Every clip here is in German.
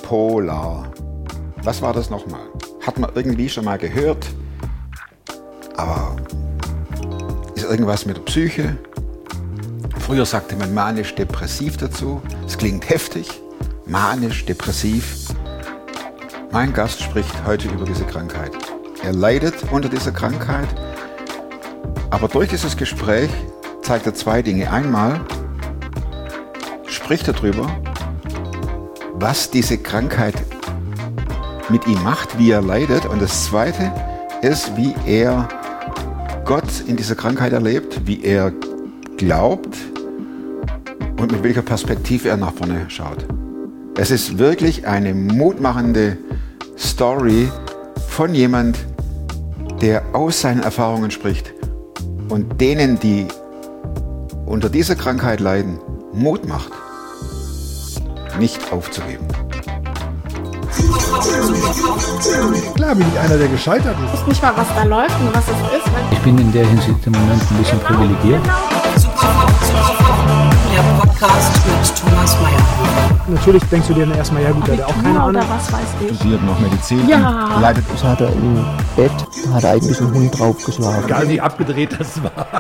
Bipolar. Was war das nochmal? Hat man irgendwie schon mal gehört, aber ist irgendwas mit der Psyche? Früher sagte man manisch-depressiv dazu. Es klingt heftig. Manisch-depressiv. Mein Gast spricht heute über diese Krankheit. Er leidet unter dieser Krankheit, aber durch dieses Gespräch zeigt er zwei Dinge. Einmal spricht er darüber, was diese Krankheit mit ihm macht, wie er leidet. Und das Zweite ist, wie er Gott in dieser Krankheit erlebt, wie er glaubt und mit welcher Perspektive er nach vorne schaut. Es ist wirklich eine mutmachende Story von jemand, der aus seinen Erfahrungen spricht und denen, die unter dieser Krankheit leiden, Mut macht, nicht aufzugeben. Klar bin ich einer, der gescheitert ist. Ich weiß nicht mal, was da läuft und was es ist. Ich bin in der Hinsicht im Moment ein bisschen privilegiert. Der Podcast mit Thomas Mayer. Natürlich denkst du dir dann erstmal, ja gut, der hat auch keine Ahnung. Oder was weiß ich. Studiert noch Medizin. Ja. Leidet. Das hat er im Bett, da hat er eigentlich einen Hund draufgeschlagen. Egal wie abgedreht das war.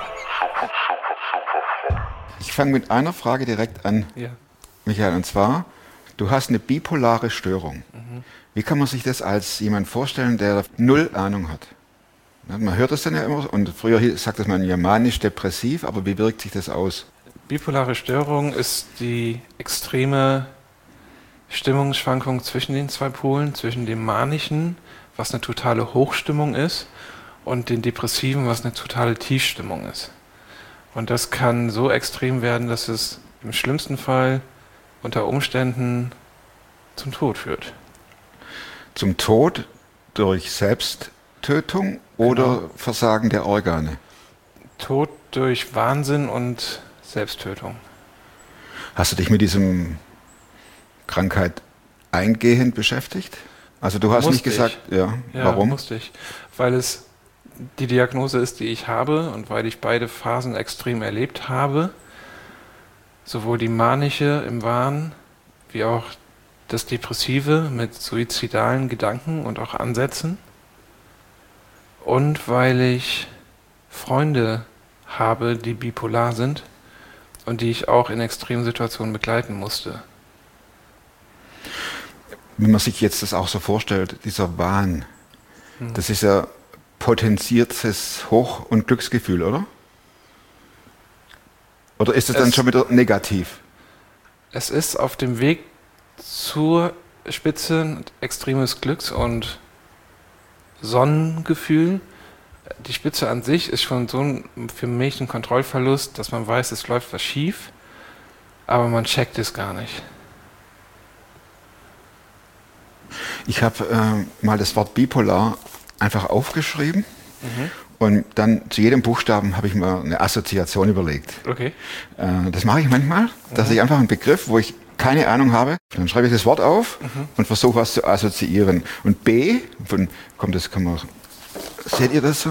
Ich fange mit einer Frage direkt an, Ja. Michael, und zwar, du hast eine bipolare Störung. Wie kann man sich das als jemand vorstellen, der null Ahnung hat? Man hört das dann ja immer, und früher sagt man ja manisch-depressiv, aber wie wirkt sich das aus? Bipolare Störung ist die extreme Stimmungsschwankung zwischen den zwei Polen, zwischen dem Manischen, was eine totale Hochstimmung ist, und den Depressiven, was eine totale Tiefstimmung ist. Und das kann so extrem werden, dass es im schlimmsten Fall unter Umständen zum Tod führt. Zum Tod durch Selbsttötung oder Versagen der Organe? Tod durch Wahnsinn und Selbsttötung. Hast du dich mit diesem Krankheit eingehend beschäftigt? Also du hast Musste nicht gesagt, ja, Ja, warum? musste ich. Weil es die Diagnose ist, die ich habe, und weil ich beide Phasen extrem erlebt habe, sowohl die manische im Wahn, wie auch das Depressive mit suizidalen Gedanken und auch Ansätzen, und weil ich Freunde habe, die bipolar sind und die ich auch in extremen Situationen begleiten musste. Wenn man sich jetzt das auch so vorstellt, dieser Wahn, das ist ja potenziertes Hoch- und Glücksgefühl, oder? Oder ist es dann schon wieder negativ? Es ist auf dem Weg zur Spitze extremes Glücks- und Sonnengefühl. Die Spitze an sich ist schon so für mich ein Kontrollverlust, dass man weiß, es läuft was schief, aber man checkt es gar nicht. Ich habe mal das Wort bipolar einfach aufgeschrieben und dann zu jedem Buchstaben habe ich mal eine Assoziation überlegt. Okay. Das mache ich manchmal, dass ich einfach einen Begriff, wo ich keine Ahnung habe, dann schreibe ich das Wort auf und versuche was zu assoziieren. Und B, seht ihr das so?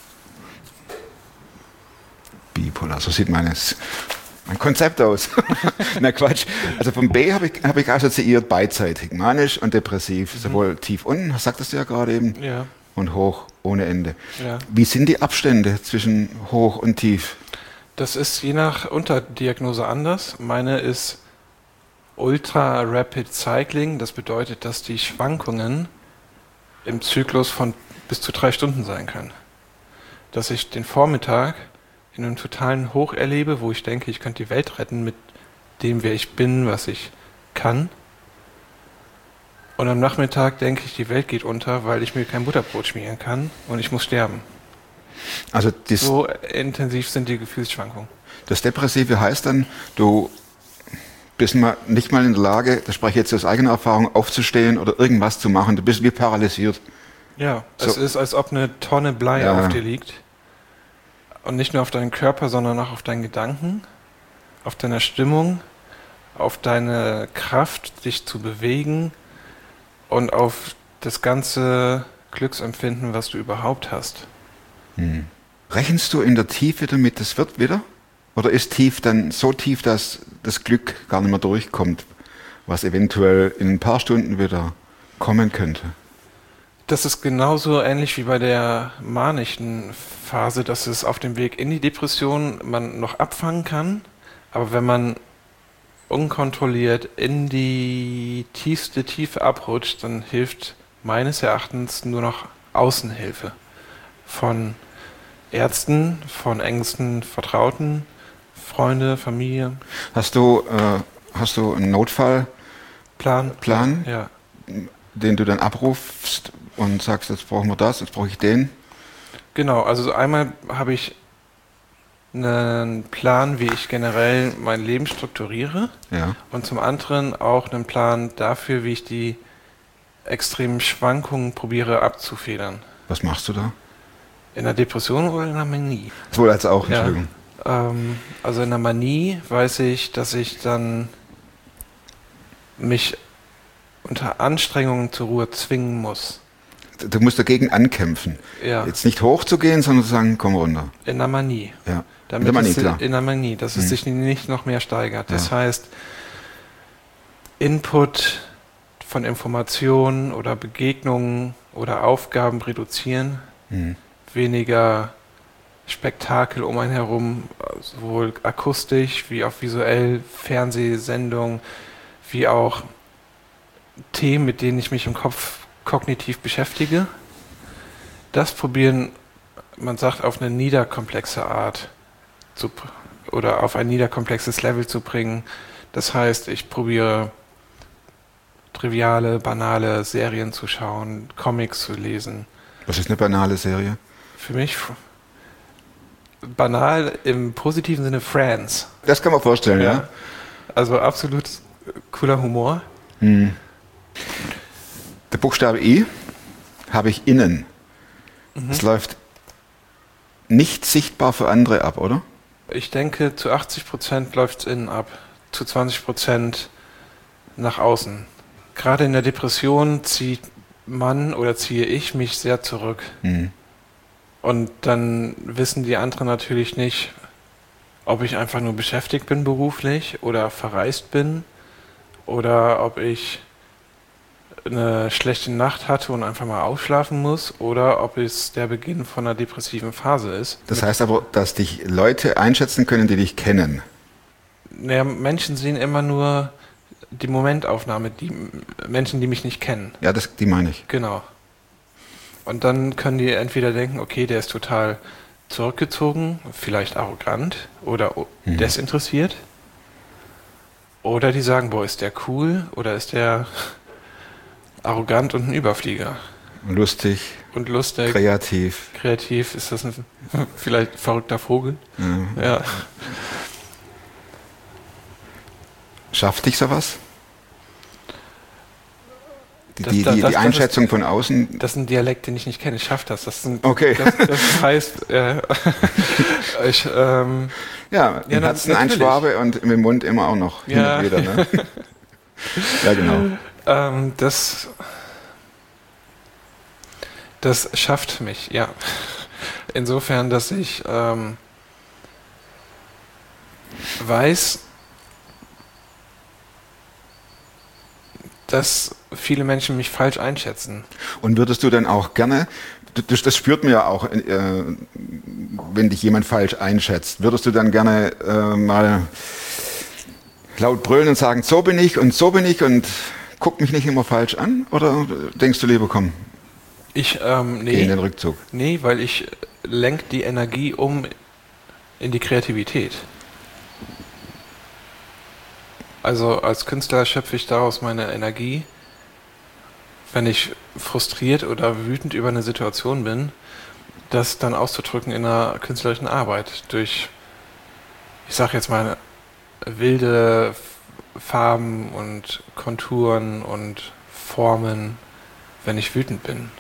Bipolar, so sieht mein Konzept aus. Na Quatsch. Also vom B habe ich assoziiert beidseitig, manisch und depressiv, sowohl tief unten, sagtest du ja gerade eben, Ja. und hoch ohne Ende. Ja. Wie sind die Abstände zwischen hoch und tief? Das ist je nach Unterdiagnose anders. Meine ist Ultra Rapid Cycling. Das bedeutet, dass die Schwankungen im Zyklus von bis zu 3 Stunden sein können. Dass ich den Vormittag in einem totalen Hoch erlebe, wo ich denke, ich könnte die Welt retten mit dem, wer ich bin, was ich kann. Und am Nachmittag denke ich, die Welt geht unter, weil ich mir kein Butterbrot schmieren kann und ich muss sterben. Also So intensiv sind die Gefühlsschwankungen. das Depressive heißt dann, du bist nicht mal in der Lage, das spreche ich jetzt aus eigener Erfahrung, aufzustehen oder irgendwas zu machen. Du bist wie paralysiert. Ja, So. es ist, als ob eine Tonne Blei auf dir liegt. Und nicht nur auf deinen Körper, sondern auch auf deinen Gedanken, auf deiner Stimmung, auf deine Kraft, dich zu bewegen und auf das ganze Glücksempfinden, was du überhaupt hast. Rechnest du in der Tiefe damit, das wird wieder? Oder ist tief dann so tief, dass das Glück gar nicht mehr durchkommt? was eventuell in ein paar Stunden wieder kommen könnte. Das ist genauso ähnlich wie bei der manischen Phase, dass es auf dem Weg in die Depression man noch abfangen kann, aber wenn man unkontrolliert in die tiefste Tiefe abrutscht, dann hilft meines Erachtens nur noch Außenhilfe von Ärzten, von engsten Vertrauten, Freunde, Familie. Hast du einen Notfallplan, Ja. den du dann abrufst und sagst, jetzt brauchen wir das, jetzt brauche ich den? Genau, also einmal habe ich einen Plan, wie ich generell mein Leben strukturiere, Ja. und zum anderen auch einen Plan dafür, wie ich die extremen Schwankungen probiere abzufedern. Was machst du da? In der Depression oder in der Manie? Sowohl als auch, Ja. Entschuldigung. Also in der Manie weiß ich, dass ich dann mich unter Anstrengungen zur Ruhe zwingen muss. Du musst dagegen ankämpfen. Ja, Jetzt nicht hochzugehen, sondern zu sagen, komm runter. in der Manie. Ja. Damit In der Manie, es, klar. in der Manie, dass es sich nicht noch mehr steigert. Das Ja. heißt, Input von Informationen oder Begegnungen oder Aufgaben reduzieren, weniger Spektakel um einen herum, sowohl akustisch wie auch visuell, Fernsehsendungen, wie auch Themen, mit denen ich mich im Kopf kognitiv beschäftige. Das probieren, man sagt, auf eine niederkomplexe Art oder auf ein niederkomplexes Level zu bringen. Das heißt, ich probiere triviale, banale Serien zu schauen, Comics zu lesen. Was ist eine banale Serie? Für mich banal im positiven Sinne Friends. Das kann man vorstellen, ja? Also absolut cooler Humor. Der Buchstabe I habe ich innen. Es läuft nicht sichtbar für andere ab, oder? Ich denke, zu 80% läuft es innen ab, zu 20% nach außen. Gerade in der Depression zieht man oder ziehe ich mich sehr zurück. Und dann wissen die anderen natürlich nicht, ob ich einfach nur beschäftigt bin beruflich oder verreist bin oder ob ich eine schlechte Nacht hatte und einfach mal ausschlafen muss oder ob es der Beginn von einer depressiven Phase ist. Das heißt aber, dass dich Leute einschätzen können, die dich kennen. Naja, Menschen sehen immer nur die Momentaufnahme, die Menschen, die mich nicht kennen. Ja, die meine ich. Genau. Und dann können die entweder denken, okay, der ist total zurückgezogen, vielleicht arrogant oder desinteressiert. Oder die sagen, boah, ist der cool oder ist der arrogant und ein Überflieger. Lustig, Und lustig, kreativ. kreativ, ist das ein vielleicht verrückter Vogel? Ja. Schafft dich sowas? Das Die Einschätzung von außen. Das ist ein Dialekt, den ich nicht kenne. Ich schaffe das. Okay. Das heißt, ich, Ja, im Herzen ein natürlich. Schwabe und im Mund immer auch noch. Hin Ja. und wieder, ne? Ja, genau. Das schafft mich, ja. Insofern, dass ich weiß, dass viele Menschen mich falsch einschätzen. Und würdest du dann auch gerne, das spürt man ja auch, wenn dich jemand falsch einschätzt, würdest du dann gerne mal laut brüllen und sagen, so bin ich und guck mich nicht immer falsch an? Oder denkst du lieber, komm, geh in den Rückzug? Nee, weil ich lenke die Energie um in die Kreativität. Also als Künstler schöpfe ich daraus meine Energie, wenn ich frustriert oder wütend über eine Situation bin, das dann auszudrücken in einer künstlerischen Arbeit durch, ich sag jetzt mal, wilde Farben und Konturen und Formen, wenn ich wütend bin.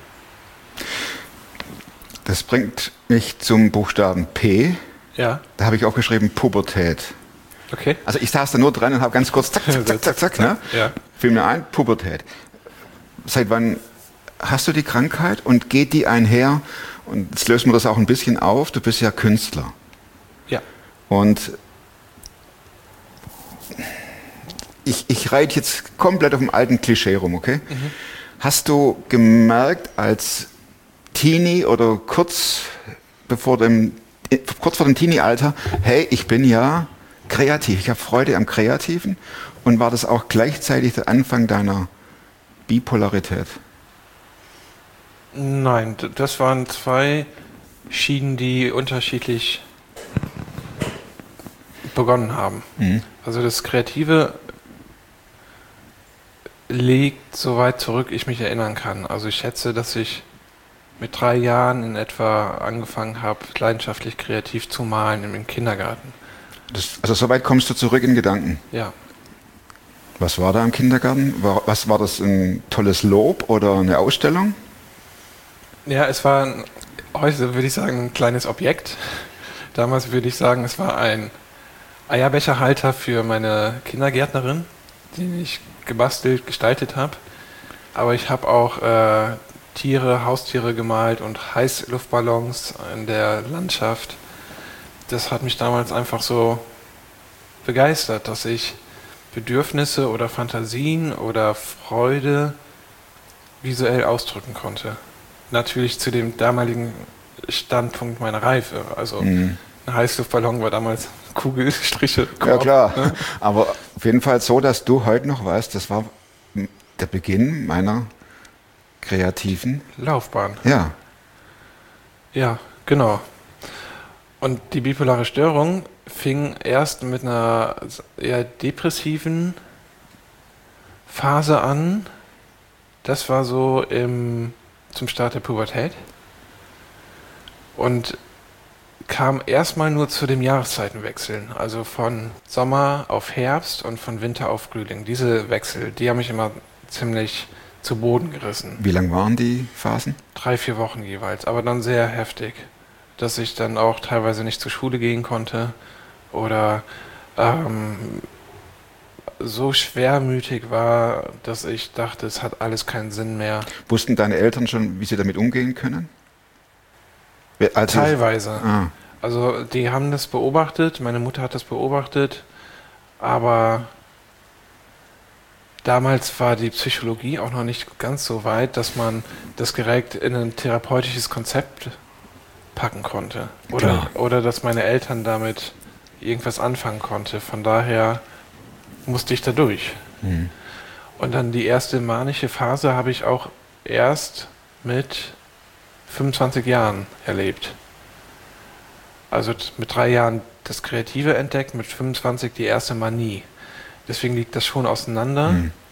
Das bringt mich zum Buchstaben P. Ja, Da habe ich aufgeschrieben Pubertät. okay. Also ich saß da nur dran und habe ganz kurz zack, zack, zack, zack, zack, ne? Ja. Fiel mir ein, Pubertät. Seit wann hast du die Krankheit und geht die einher? Und jetzt lösen wir das auch ein bisschen auf. Du bist ja Künstler. Ja. Und ich reite jetzt komplett auf dem alten Klischee rum, okay? Hast du gemerkt als Teenie oder kurz vor dem Teenie-Alter, hey, ich bin ja kreativ, ich habe Freude am Kreativen, und war das auch gleichzeitig der Anfang deiner Bipolarität? Nein, das waren zwei Schienen, die unterschiedlich begonnen haben. Also das Kreative liegt so weit zurück, ich mich erinnern kann. Also ich schätze, dass ich mit 3 Jahren in etwa angefangen habe, leidenschaftlich kreativ zu malen im Kindergarten. Also so weit kommst du zurück in Gedanken. Ja. Was war da im Kindergarten? Was war das, ein tolles Lob oder eine Ausstellung? Ja, es war heute würde ich sagen ein kleines Objekt. Damals würde ich sagen, es war ein Eierbecherhalter für meine Kindergärtnerin, den ich gebastelt, gestaltet habe. Aber ich habe auch Haustiere gemalt und Heißluftballons in der Landschaft. Das hat mich damals einfach so begeistert, dass ich Bedürfnisse oder Fantasien oder Freude visuell ausdrücken konnte. Natürlich zu dem damaligen Standpunkt meiner Reife. Also ein Heißluftballon war damals Kugelstriche. Ja klar, ne? Aber auf jeden Fall so, dass du heute noch weißt, das war der Beginn meiner kreativen Laufbahn. Ja. Ja, genau. Und die bipolare Störung fing erst mit einer eher depressiven Phase an. Das war so zum Start der Pubertät. Und kam erstmal nur zu dem Jahreszeitenwechseln. Also von Sommer auf Herbst und von Winter auf Frühling. Diese Wechsel, die haben mich immer ziemlich zu Boden gerissen. Wie lang waren die Phasen? 3-4 Wochen jeweils, aber dann sehr heftig. Dass ich dann auch teilweise nicht zur Schule gehen konnte oder so schwermütig war, dass ich dachte, es hat alles keinen Sinn mehr. Wussten deine Eltern schon, wie sie damit umgehen können? Teilweise. Also die haben das beobachtet, meine Mutter hat das beobachtet, aber damals war die Psychologie auch noch nicht ganz so weit, dass man das direkt in ein therapeutisches Konzept packen konnte. Oder dass meine Eltern damit irgendwas anfangen konnte. Von daher musste ich da durch. Und dann die erste manische Phase habe ich auch erst mit 25 Jahren erlebt. Also mit 3 Jahren das Kreative entdeckt, mit 25 die erste Manie. Deswegen liegt das schon auseinander.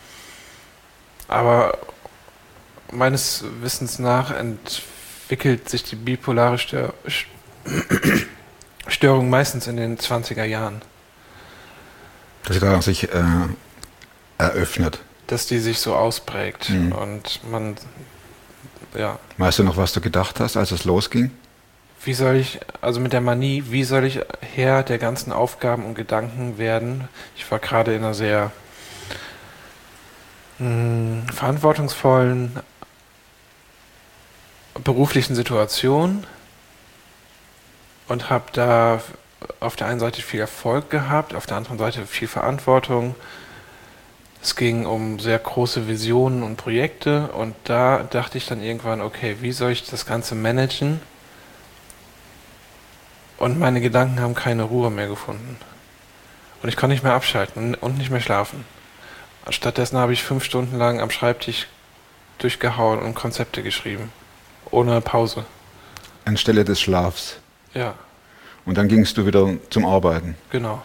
Aber meines Wissens nach entwickelt sich die bipolare Störung meistens in den 20er Jahren. Dass sie da sich eröffnet. Dass die sich so ausprägt. Und man, ja. Weißt du noch, was du gedacht hast, als es losging? Also mit der Manie, wie soll ich Herr der ganzen Aufgaben und Gedanken werden? Ich war gerade in einer sehr verantwortungsvollen beruflichen Situation und habe da auf der einen Seite viel Erfolg gehabt, auf der anderen Seite viel Verantwortung. Es ging um sehr große Visionen und Projekte und da dachte ich dann irgendwann, okay, wie soll ich das Ganze managen? Und meine Gedanken haben keine Ruhe mehr gefunden. Und ich konnte nicht mehr abschalten und nicht mehr schlafen. Stattdessen habe ich 5 Stunden lang am Schreibtisch durchgehauen und Konzepte geschrieben. Ohne Pause. Anstelle des Schlafs. Ja. Und dann gingst du wieder zum Arbeiten. Genau.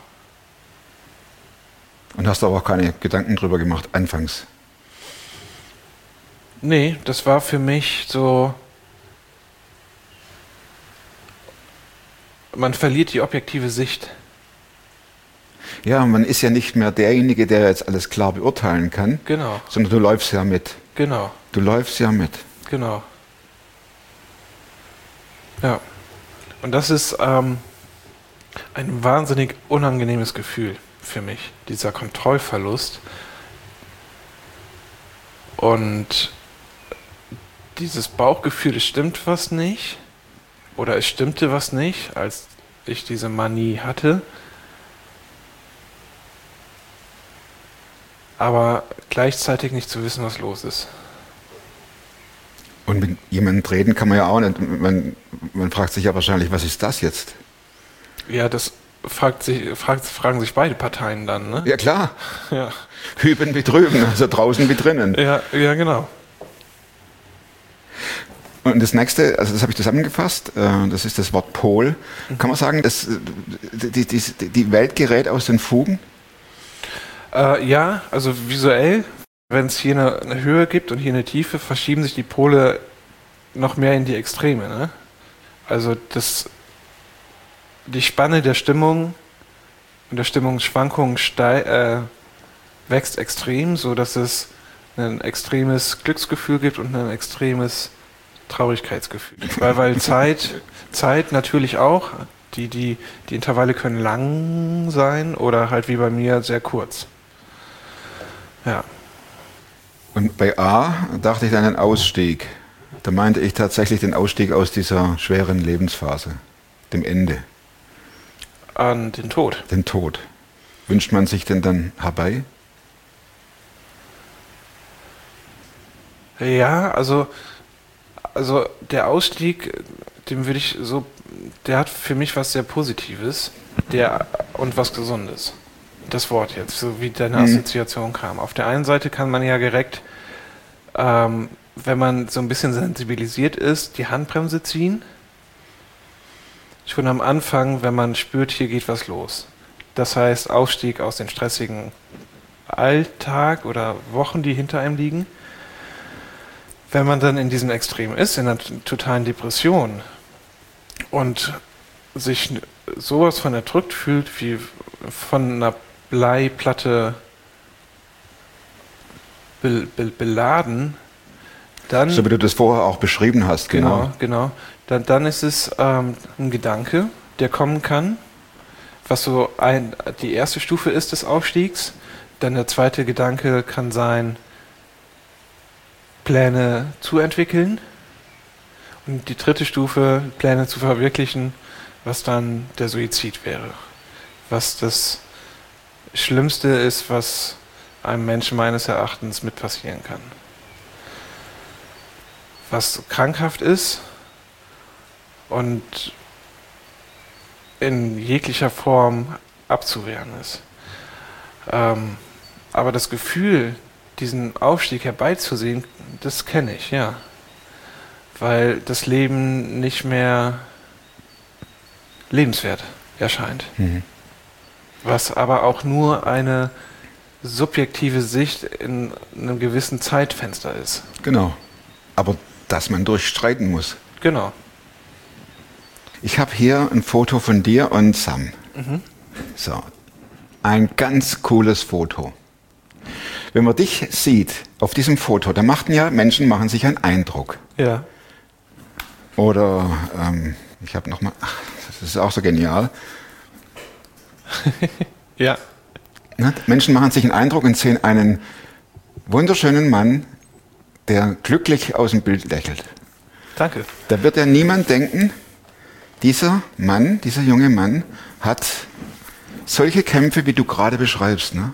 Und hast aber auch keine Gedanken drüber gemacht, anfangs. Nee, das war für mich so... Man verliert die objektive Sicht. Ja, man ist ja nicht mehr derjenige, der jetzt alles klar beurteilen kann. Genau. Sondern du läufst ja mit. Genau. Du läufst ja mit. Genau. Ja. Und das ist ein wahnsinnig unangenehmes Gefühl für mich, dieser Kontrollverlust. Und dieses Bauchgefühl, es stimmt was nicht. Oder es stimmte was nicht, als ich diese Manie hatte. aber gleichzeitig nicht zu wissen, was los ist. Und mit jemandem reden kann man ja auch nicht. Man fragt sich ja wahrscheinlich, was ist das jetzt? Ja, das fragen sich beide Parteien dann, ne? Ja klar, Ja, hüben wie drüben, also draußen wie drinnen. ja, genau. Und das nächste, also das habe ich zusammengefasst, das ist das Wort Pol. Kann man sagen, dass die Welt gerät aus den Fugen? Ja, also visuell, wenn es hier eine Höhe gibt und hier eine Tiefe, verschieben sich die Pole noch mehr in die Extreme, ne? Also die Spanne der Stimmung und der Stimmungsschwankungen wächst extrem, so dass es ein extremes Glücksgefühl gibt und ein extremes Traurigkeitsgefühl. Weil Zeit natürlich auch, die Intervalle können lang sein oder halt wie bei mir sehr kurz. Ja. Und bei A dachte ich an einen Ausstieg. Da meinte ich tatsächlich den Ausstieg aus dieser schweren Lebensphase, dem Ende, An den Tod. den Tod. Wünscht man sich denn dann herbei? Ja, also der Ausstieg, der hat für mich was sehr Positives, und was Gesundes. Das Wort jetzt, so wie deine Assoziation kam. Auf der einen Seite kann man ja direkt, wenn man so ein bisschen sensibilisiert ist, die Handbremse ziehen. Schon am Anfang, wenn man spürt, hier geht was los. Das heißt, Ausstieg aus dem stressigen Alltag oder Wochen, die hinter einem liegen. Wenn man dann in diesem Extrem ist, in einer totalen Depression und sich sowas von erdrückt fühlt, wie von einer Bleiplatte beladen, dann... So wie du das vorher auch beschrieben hast, genau. Genau. Dann ist es ein Gedanke, der kommen kann, was so die erste Stufe ist des Aufstiegs. Dann der zweite Gedanke kann sein, Pläne zu entwickeln. Und die dritte Stufe, Pläne zu verwirklichen, was dann der Suizid wäre. Was das Schlimmste ist, was einem Menschen meines Erachtens mit passieren kann. Was krankhaft ist und in jeglicher Form abzuwehren ist. Aber das Gefühl, diesen Aufstieg herbeizusehen, das kenne ich, ja. Weil das Leben nicht mehr lebenswert erscheint. Mhm. Was aber auch nur eine subjektive Sicht in einem gewissen Zeitfenster ist. Genau. Aber dass man durchstreiten muss. Genau. Ich habe hier ein Foto von dir und Sam. So. Ein ganz cooles Foto. Wenn man dich sieht auf diesem Foto, da Menschen machen sich einen Eindruck. Ja. Oder ich habe nochmal, das ist auch so genial. Ja. Ne? Menschen machen sich einen Eindruck und sehen einen wunderschönen Mann, der glücklich aus dem Bild lächelt. Danke. Da wird ja niemand denken, dieser junge Mann hat solche Kämpfe, wie du gerade beschreibst. Ne?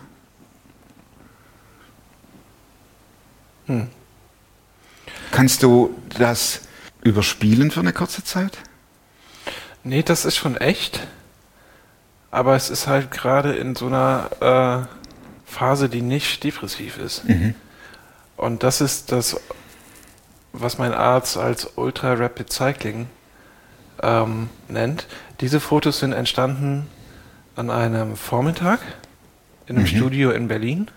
Kannst du das überspielen für eine kurze Zeit? Nee, das ist schon echt. Aber es ist halt gerade in so einer Phase, die nicht depressiv ist. Und das ist das, was mein Arzt als Ultra Rapid Cycling nennt. Diese Fotos sind entstanden an einem Vormittag in einem Studio in Berlin.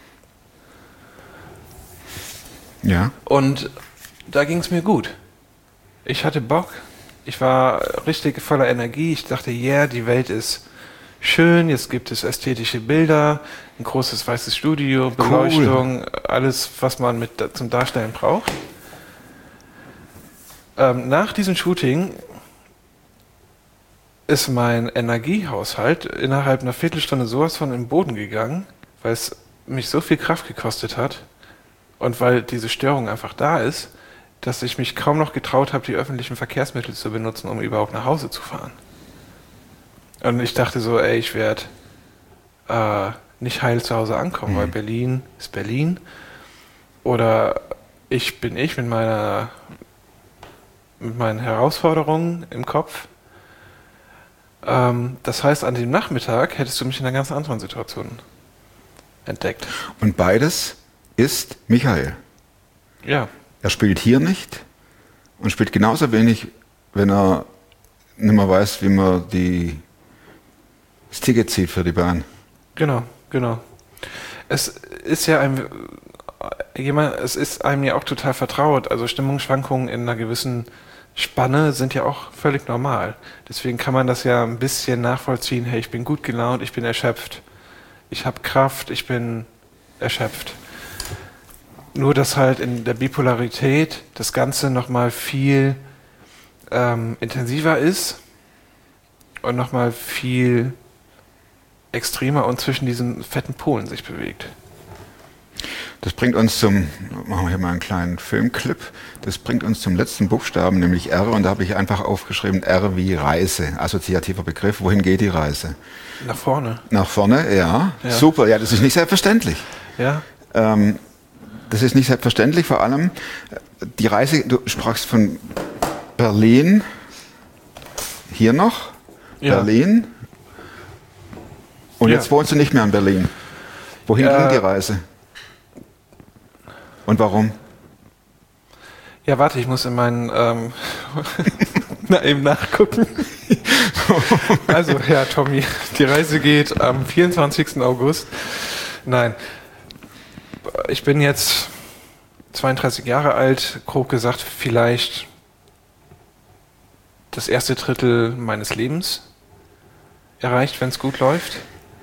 Ja. Und da ging es mir gut. Ich hatte Bock. Ich war richtig voller Energie. Ich dachte, die Welt ist schön. Jetzt gibt es ästhetische Bilder, ein großes weißes Studio, Beleuchtung, alles, was man zum Darstellen braucht. Nach diesem Shooting ist mein Energiehaushalt innerhalb einer Viertelstunde sowas von im Boden gegangen, weil es mich so viel Kraft gekostet hat und weil diese Störung einfach da ist, dass ich mich kaum noch getraut habe, die öffentlichen Verkehrsmittel zu benutzen, um überhaupt nach Hause zu fahren. Und ich dachte so, ich werde nicht heil zu Hause ankommen, weil Berlin ist Berlin. Oder ich bin ich mit meinen Herausforderungen im Kopf. Das heißt, an dem Nachmittag hättest du mich in einer ganz anderen Situation entdeckt. Und beides ist Michael. Ja. Er spielt hier nicht und spielt genauso wenig, wenn er nicht mehr weiß, wie man das Ticket zieht für die Bahn. Genau. Es ist ja einem ja auch total vertraut. Also Stimmungsschwankungen in einer gewissen Spanne sind ja auch völlig normal. Deswegen kann man das ja ein bisschen nachvollziehen. Hey, ich bin gut gelaunt, ich bin erschöpft. Ich habe Kraft, ich bin erschöpft. Nur, dass halt in der Bipolarität das Ganze nochmal viel intensiver ist und nochmal viel extremer und zwischen diesen fetten Polen sich bewegt. Das bringt uns machen wir hier mal einen kleinen Filmclip, das bringt uns zum letzten Buchstaben, nämlich R, und da habe ich einfach aufgeschrieben, R wie Reise, assoziativer Begriff. Wohin geht die Reise? Nach vorne. Nach vorne, ja. Super, ja, das ist nicht selbstverständlich. Ja. Das ist nicht selbstverständlich, vor allem die Reise, du sprachst von Berlin, hier noch, Berlin, und jetzt wohnst du nicht mehr in Berlin. Wohin ging die Reise? Und warum? Ja, warte, ich muss in meinen eben nachgucken. Also, ja, Tommy, die Reise geht am 24. August. Nein, ich bin jetzt 32 Jahre alt, grob gesagt, vielleicht das erste Drittel meines Lebens erreicht, wenn es gut läuft.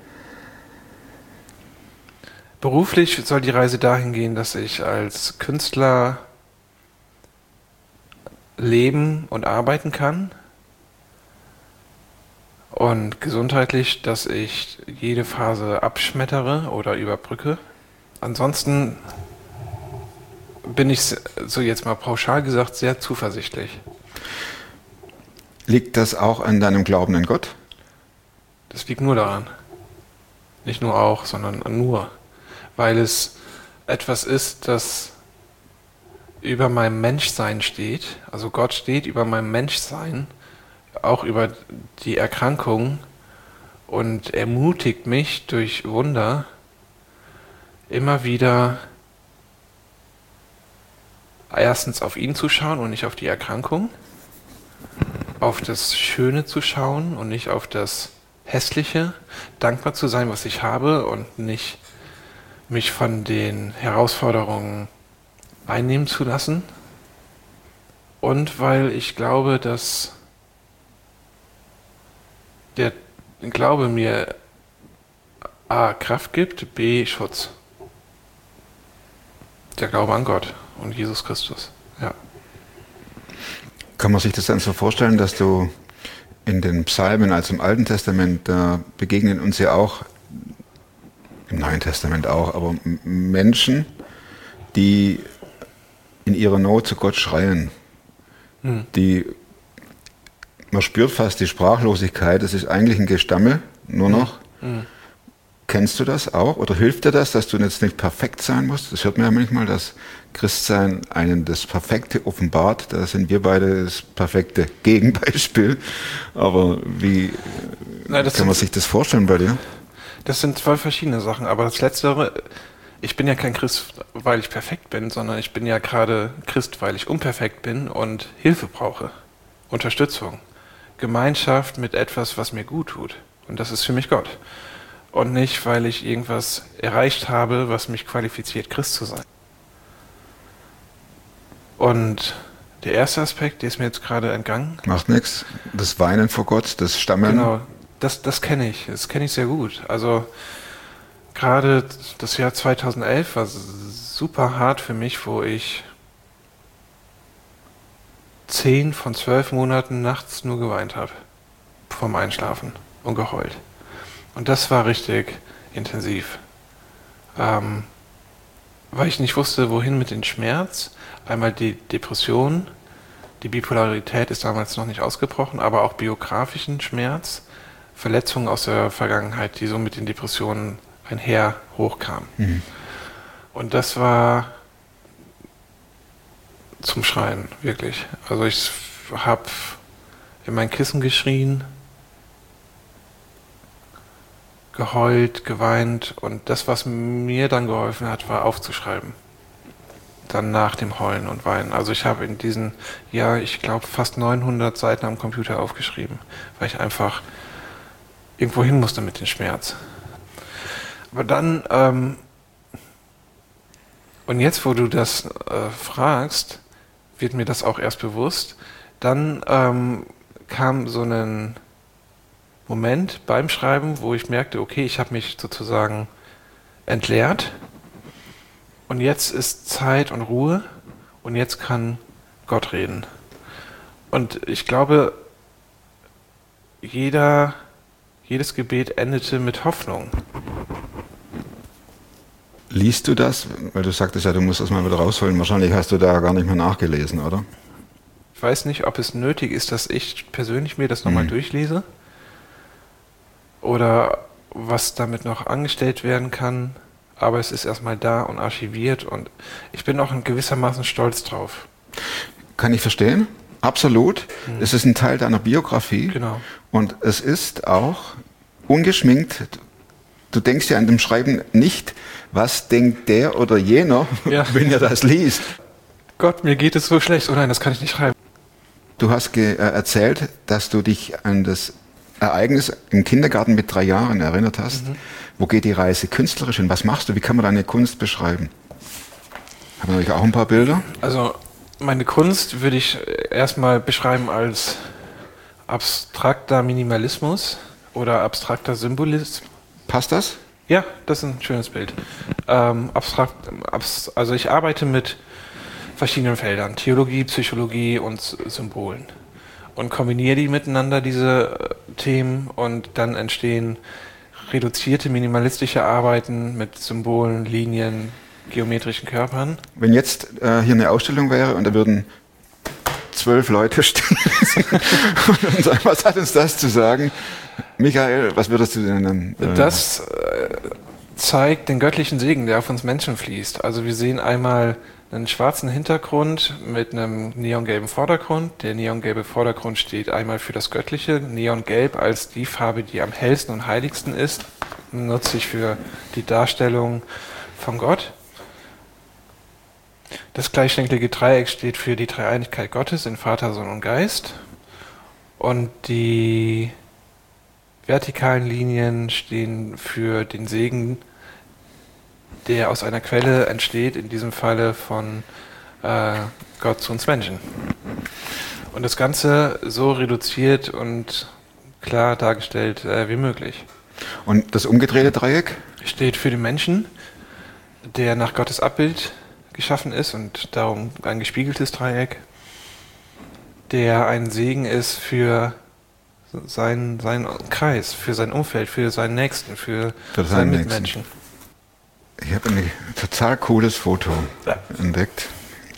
Beruflich soll die Reise dahin gehen, dass ich als Künstler leben und arbeiten kann. Und gesundheitlich, dass ich jede Phase abschmettere oder überbrücke. Ansonsten bin ich, so jetzt mal pauschal gesagt, sehr zuversichtlich. Liegt das auch an deinem Glauben an Gott? Das liegt nur daran. Nicht nur auch, sondern nur. Weil es etwas ist, das über meinem Menschsein steht. Also Gott steht über meinem Menschsein, auch über die Erkrankung, und ermutigt mich durch Wunder immer wieder erstens auf ihn zu schauen und nicht auf die Erkrankung, auf das Schöne zu schauen und nicht auf das Hässliche, dankbar zu sein, was ich habe, und nicht mich von den Herausforderungen einnehmen zu lassen. Und weil ich glaube, dass der Glaube mir A, Kraft gibt, B, Schutz. Der Glaube an Gott und Jesus Christus. Ja. Kann man sich das dann so vorstellen, dass du in den Psalmen, also im Alten Testament, da begegnen uns ja auch, im Neuen Testament auch, aber Menschen, die in ihrer Not zu Gott schreien. Man spürt fast die Sprachlosigkeit, das ist eigentlich ein Gestammel, nur noch. Kennst du das auch? Oder hilft dir das, dass du jetzt nicht perfekt sein musst? Das hört man ja manchmal, dass Christsein einen das Perfekte offenbart. Da sind wir beide das perfekte Gegenbeispiel. Aber wie kann man sich das vorstellen bei dir? Das sind zwei verschiedene Sachen, aber das Letztere, ich bin ja kein Christ, weil ich perfekt bin, sondern ich bin ja gerade Christ, weil ich unperfekt bin und Hilfe brauche, Unterstützung, Gemeinschaft mit etwas, was mir gut tut. Und das ist für mich Gott. Und nicht, weil ich irgendwas erreicht habe, was mich qualifiziert, Christ zu sein. Und der erste Aspekt, der ist mir jetzt gerade entgangen. Macht nichts. Das Weinen vor Gott, das Stammeln. Genau, das kenne ich. Das kenne ich sehr gut. Also gerade das Jahr 2011 war super hart für mich, wo ich 10 von 12 Monaten nachts nur geweint habe. Vorm Einschlafen und geheult. Und das war richtig intensiv. Weil ich nicht wusste, wohin mit dem Schmerz. Einmal die Depression, die Bipolarität ist damals noch nicht ausgebrochen, aber auch biografischen Schmerz, Verletzungen aus der Vergangenheit, die so mit den Depressionen ein Heer hochkam. Und das war zum Schreien, wirklich. Also ich habe in mein Kissen geschrien, geheult, geweint und das, was mir dann geholfen hat, war aufzuschreiben. Dann nach dem Heulen und Weinen. Also ich habe in diesen, ich glaube fast 900 Seiten am Computer aufgeschrieben, weil ich einfach irgendwo hin musste mit dem Schmerz. Aber dann, und jetzt, wo du das fragst, wird mir das auch erst bewusst. Dann kam so ein Moment beim Schreiben, wo ich merkte, okay, ich habe mich sozusagen entleert und jetzt ist Zeit und Ruhe und jetzt kann Gott reden. Und ich glaube, jedes Gebet endete mit Hoffnung. Liest du das? Weil du sagtest ja, du musst das mal wieder rausholen. Wahrscheinlich hast du da gar nicht mehr nachgelesen, oder? Ich weiß nicht, ob es nötig ist, dass ich persönlich mir das nochmal durchlese oder was damit noch angestellt werden kann. Aber es ist erstmal da und archiviert und ich bin auch in gewissermaßen stolz drauf. Kann ich verstehen? Absolut. Es ist ein Teil deiner Biografie. Genau. Und es ist auch ungeschminkt. Du denkst ja an dem Schreiben nicht, was denkt der oder jener, wenn er das liest. Gott, mir geht es so schlecht. Oh nein, das kann ich nicht schreiben. Du hast erzählt, dass du dich an das Ereignis im Kindergarten mit 3 Jahren erinnert hast. Wo geht die Reise künstlerisch hin? Was machst du? Wie kann man deine Kunst beschreiben? Haben wir natürlich auch ein paar Bilder? Also meine Kunst würde ich erstmal beschreiben als abstrakter Minimalismus oder abstrakter Symbolismus. Passt das? Ja, das ist ein schönes Bild. Also ich arbeite mit verschiedenen Feldern, Theologie, Psychologie und Symbolen und kombiniere die miteinander, diese Themen, und dann entstehen reduzierte, minimalistische Arbeiten mit Symbolen, Linien, geometrischen Körpern. Wenn jetzt hier eine Ausstellung wäre und da würden 12 Leute stehen und sagen, was hat uns das zu sagen? Michael, was würdest du denn dann? Das zeigt den göttlichen Segen, der auf uns Menschen fließt. Also wir sehen einmal einen schwarzen Hintergrund mit einem neongelben Vordergrund. Der neongelbe Vordergrund steht einmal für das Göttliche. Neongelb als die Farbe, die am hellsten und heiligsten ist, nutze ich für die Darstellung von Gott. Das gleichschenklige Dreieck steht für die Dreieinigkeit Gottes in Vater, Sohn und Geist. Und die vertikalen Linien stehen für den Segen, der aus einer Quelle entsteht, in diesem Falle von Gott zu uns Menschen. Und das Ganze so reduziert und klar dargestellt wie möglich. Und das umgedrehte Dreieck? Steht für den Menschen, der nach Gottes Abbild geschaffen ist und darum ein gespiegeltes Dreieck, der ein Segen ist für seinen Kreis, für sein Umfeld, für seinen Nächsten, für seinen Mitmenschen. Ich habe ein total cooles Foto entdeckt.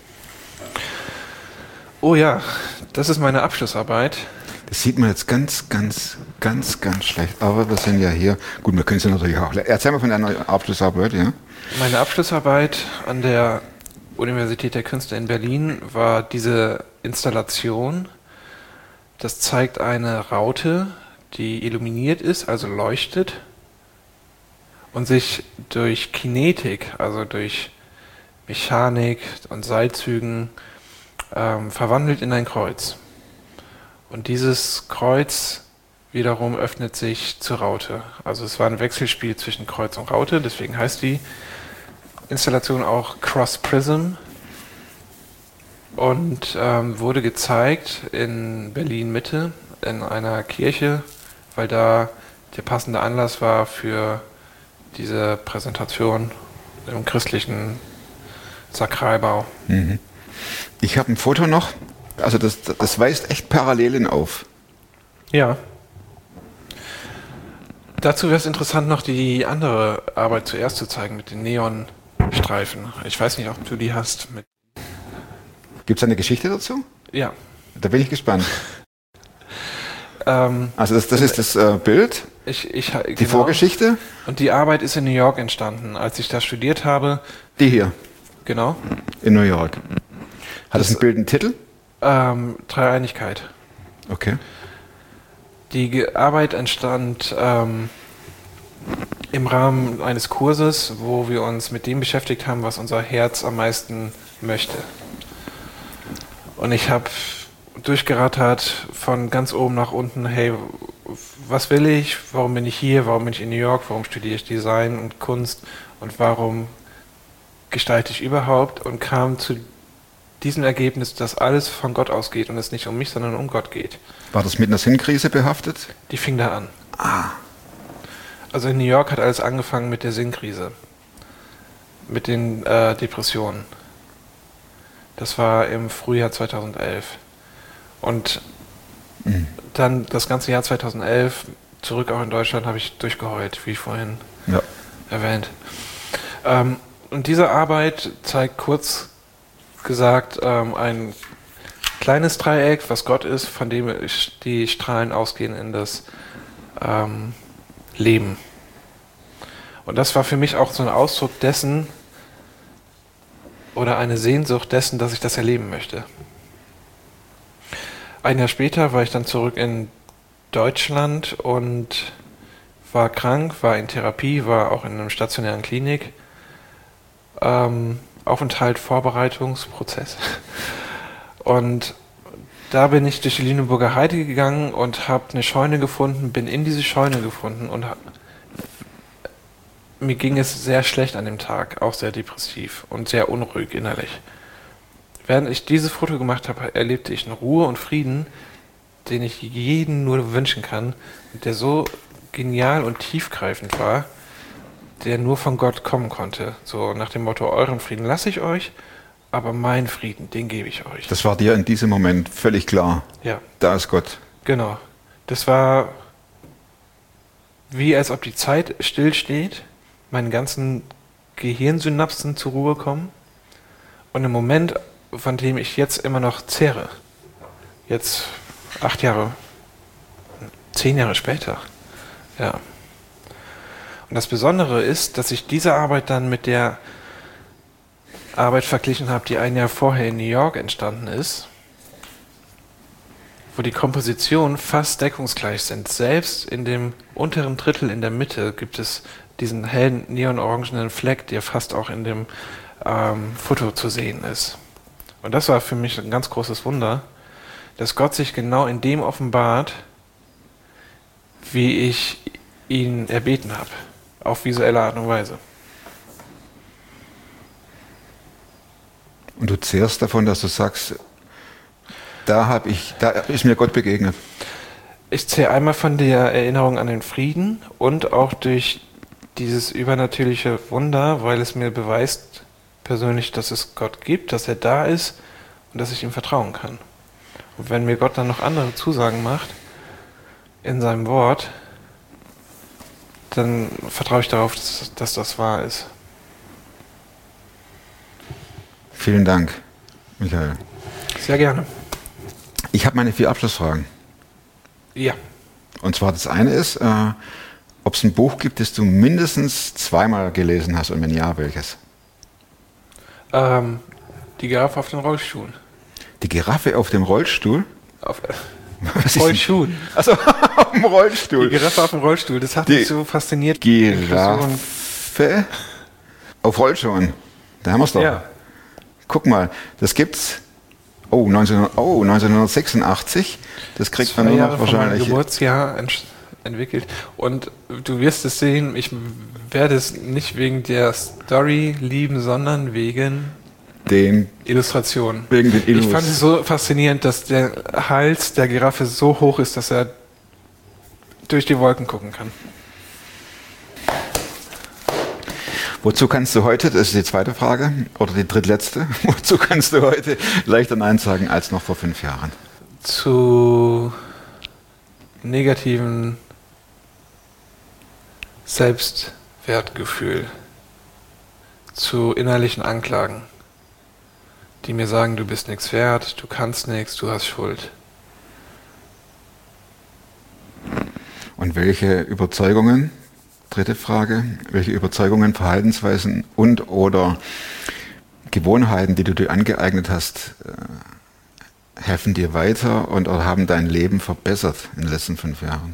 Oh ja, das ist meine Abschlussarbeit. Das sieht man jetzt ganz schlecht. Aber wir sind ja hier. Gut, wir können es ja natürlich auch. Erzähl mal von deiner Abschlussarbeit, ja? Meine Abschlussarbeit an der Universität der Künste in Berlin war diese Installation. Das zeigt eine Raute, die illuminiert ist, also leuchtet und sich durch Kinetik, also durch Mechanik und Seilzügen verwandelt in ein Kreuz. Und dieses Kreuz wiederum öffnet sich zur Raute. Also es war ein Wechselspiel zwischen Kreuz und Raute, deswegen heißt die Installation auch Cross Prism und wurde gezeigt in Berlin-Mitte in einer Kirche, weil da der passende Anlass war für diese Präsentation im christlichen Sakralbau. Mhm. Ich habe ein Foto noch, also das weist echt Parallelen auf. Ja. Dazu wäre es interessant, noch die andere Arbeit zuerst zu zeigen mit den Neonstreifen. Ich weiß nicht, ob du die hast. Gibt es eine Geschichte dazu? Ja. Da bin ich gespannt. Also das ist das Bild, die genau. Vorgeschichte. Und die Arbeit ist in New York entstanden. Als ich da studiert habe, Die hier genau, in New York. Hat das ein Bild einen Titel? Dreieinigkeit. Okay. Die Arbeit entstand im Rahmen eines Kurses, wo wir uns mit dem beschäftigt haben, was unser Herz am meisten möchte. Und ich habe durchgerattert von ganz oben nach unten, hey, was will ich, warum bin ich hier, warum bin ich in New York, warum studiere ich Design und Kunst und warum gestalte ich überhaupt, und kam zu diesem Ergebnis, dass alles von Gott ausgeht und es nicht um mich, sondern um Gott geht. War das mit einer Sinnkrise behaftet? Die fing da an. Also in New York hat alles angefangen mit der Sinnkrise, mit den Depressionen. Das war im Frühjahr 2011. Und dann das ganze Jahr 2011, zurück auch in Deutschland, habe ich durchgeheult, wie vorhin erwähnt. Und diese Arbeit zeigt kurz gesagt ein kleines Dreieck, was Gott ist, von dem die Strahlen ausgehen in das Leben. Und das war für mich auch so ein Ausdruck dessen oder eine Sehnsucht dessen, dass ich das erleben möchte. Ein Jahr später war ich dann zurück in Deutschland und war krank, war in Therapie, war auch in einer stationären Klinik. Aufenthalt, Vorbereitungsprozess. Und da bin ich durch die Lüneburger Heide gegangen und habe eine Scheune gefunden, bin in diese Scheune gefunden und mir ging es sehr schlecht an dem Tag, auch sehr depressiv und sehr unruhig innerlich. Während ich dieses Foto gemacht habe, erlebte ich eine Ruhe und Frieden, den ich jedem nur wünschen kann, und der so genial und tiefgreifend war, der nur von Gott kommen konnte. So nach dem Motto, euren Frieden lasse ich euch, aber meinen Frieden, den gebe ich euch. Das war dir in diesem Moment völlig klar. Ja. Da ist Gott. Genau. Das war wie als ob die Zeit stillsteht, meine ganzen Gehirnsynapsen zur Ruhe kommen und im Moment, von dem ich jetzt immer noch zehre, jetzt 8 Jahre, 10 Jahre später, ja. Und das Besondere ist, dass ich diese Arbeit dann mit der Arbeit verglichen habe, die ein Jahr vorher in New York entstanden ist, wo die Kompositionen fast deckungsgleich sind. Selbst in dem unteren Drittel in der Mitte gibt es diesen hellen neon-orangenen Fleck, der fast auch in dem Foto zu sehen ist. Und das war für mich ein ganz großes Wunder, dass Gott sich genau in dem offenbart, wie ich ihn erbeten habe, auf visuelle Art und Weise. Und du zehrst davon, dass du sagst, da ist mir Gott begegnet. Ich zehre einmal von der Erinnerung an den Frieden und auch durch dieses übernatürliche Wunder, weil es mir beweist persönlich, dass es Gott gibt, dass er da ist und dass ich ihm vertrauen kann. Und wenn mir Gott dann noch andere Zusagen macht in seinem Wort, dann vertraue ich darauf, dass das wahr ist. Vielen Dank, Michael. Sehr gerne. Ich habe meine 4 Abschlussfragen. Ja. Und zwar das eine ist, ob es ein Buch gibt, das du mindestens 2-mal gelesen hast, und wenn ja, welches? Die Giraffe auf den Rollstuhl. Die Giraffe auf dem Rollstuhl? Auf Was ist Rollstuhl. Also auf dem Rollstuhl. Die Giraffe auf dem Rollstuhl, das hat mich so fasziniert. Giraffe auf Rollschuhen. Da haben wir es doch. Ja. Guck mal, das gibt's. 1986. Das kriegt man 2 nur Jahre noch von meinem wahrscheinlich. Geburtsjahr entwickelt. Und du wirst es sehen, ich werde es nicht wegen der Story lieben, sondern wegen Den Illustrationen. Wegen den Ich fand es so faszinierend, dass der Hals der Giraffe so hoch ist, dass er durch die Wolken gucken kann. Wozu kannst du heute, das ist die zweite Frage, oder die drittletzte, wozu kannst du heute leichter Nein sagen als noch vor 5 Jahren? Zu negativen Selbstwertgefühl, zu innerlichen Anklagen, die mir sagen, du bist nichts wert, du kannst nichts, du hast Schuld. Und welche Überzeugungen, dritte Frage, welche Überzeugungen, Verhaltensweisen und oder Gewohnheiten, die du dir angeeignet hast, helfen dir weiter und oder haben dein Leben verbessert in den letzten 5 Jahren?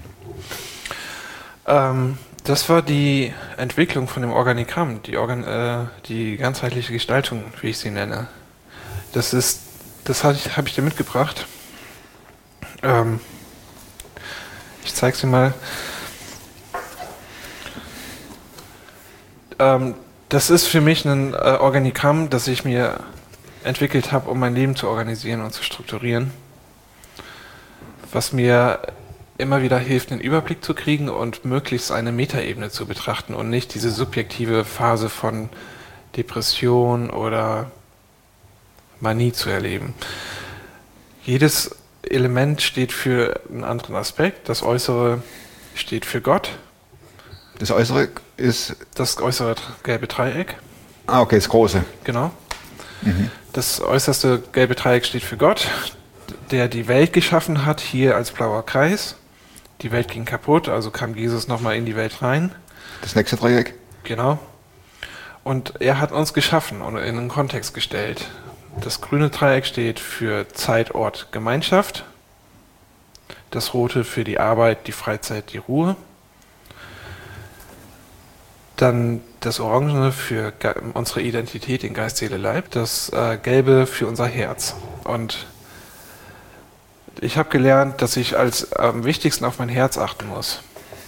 Das war die Entwicklung von dem Organigramm, die ganzheitliche Gestaltung, wie ich sie nenne. Das habe ich dir mitgebracht. Ich zeige sie mal. Das ist für mich ein Organigramm, das ich mir entwickelt habe, um mein Leben zu organisieren und zu strukturieren, was mir immer wieder hilft, einen Überblick zu kriegen und möglichst eine Metaebene zu betrachten und nicht diese subjektive Phase von Depression oder Manie zu erleben. Jedes Element steht für einen anderen Aspekt. Das Äußere steht für Gott. Das Äußere ist? Das äußere gelbe Dreieck. Ah, okay, das große. Genau. Mhm. Das äußerste gelbe Dreieck steht für Gott, der die Welt geschaffen hat, hier als blauer Kreis. Die Welt ging kaputt, also kam Jesus nochmal in die Welt rein. Das nächste Dreieck? Genau. Und er hat uns geschaffen und in einen Kontext gestellt. Das grüne Dreieck steht für Zeit, Ort, Gemeinschaft. Das rote für die Arbeit, die Freizeit, die Ruhe. Dann das Orangene für unsere Identität, den Geist, Seele, Leib. Das Gelbe für unser Herz. Und ich habe gelernt, dass ich am wichtigsten auf mein Herz achten muss.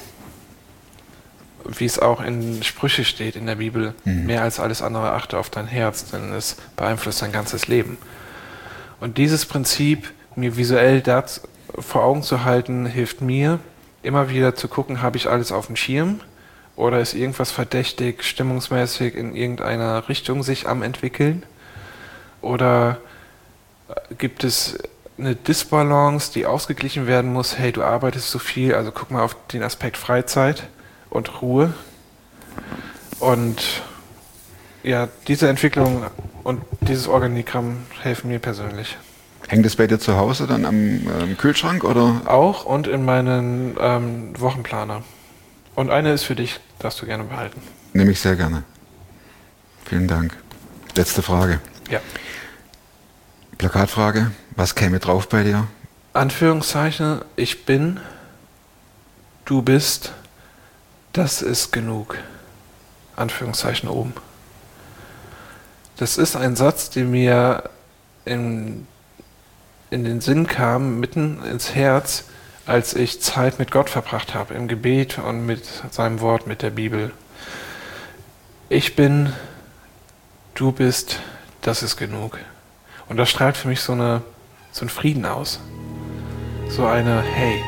Wie es auch in Sprüche steht in der Bibel. Mehr als alles andere achte auf dein Herz, denn es beeinflusst dein ganzes Leben. Und dieses Prinzip, mir visuell vor Augen zu halten, hilft mir, immer wieder zu gucken, habe ich alles auf dem Schirm? Oder ist irgendwas verdächtig, stimmungsmäßig in irgendeiner Richtung sich am entwickeln? Oder gibt es eine Disbalance, die ausgeglichen werden muss? Hey, du arbeitest so viel, also guck mal auf den Aspekt Freizeit und Ruhe. Und ja, diese Entwicklung und dieses Organigramm helfen mir persönlich. Hängt das bei dir zu Hause dann am Kühlschrank, oder? Auch und in meinen Wochenplaner. Und eine ist für dich, darfst du gerne behalten. Nehme ich sehr gerne. Vielen Dank. Letzte Frage. Ja. Plakatfrage. Was käme drauf bei dir? Anführungszeichen, ich bin, du bist, das ist genug. Anführungszeichen oben. Das ist ein Satz, der mir in den Sinn kam, mitten ins Herz, als ich Zeit mit Gott verbracht habe, im Gebet und mit seinem Wort, mit der Bibel. Ich bin, du bist, das ist genug. Und das strahlt für mich so einen Frieden aus. So eine, hey.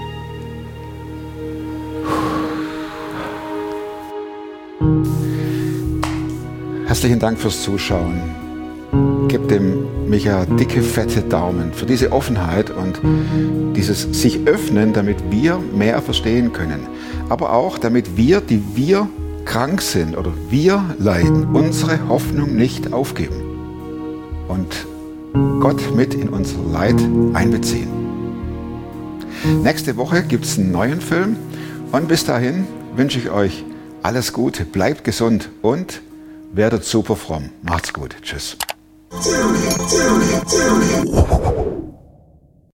Herzlichen Dank fürs Zuschauen. Gebt dem Micha dicke, fette Daumen für diese Offenheit und dieses sich öffnen, damit wir mehr verstehen können. Aber auch, damit wir, die wir krank sind oder wir leiden, unsere Hoffnung nicht aufgeben. Und Gott mit in unser Leid einbeziehen. Nächste Woche gibt es einen neuen Film und bis dahin wünsche ich euch alles Gute, bleibt gesund und werdet super fromm. Macht's gut. Tschüss.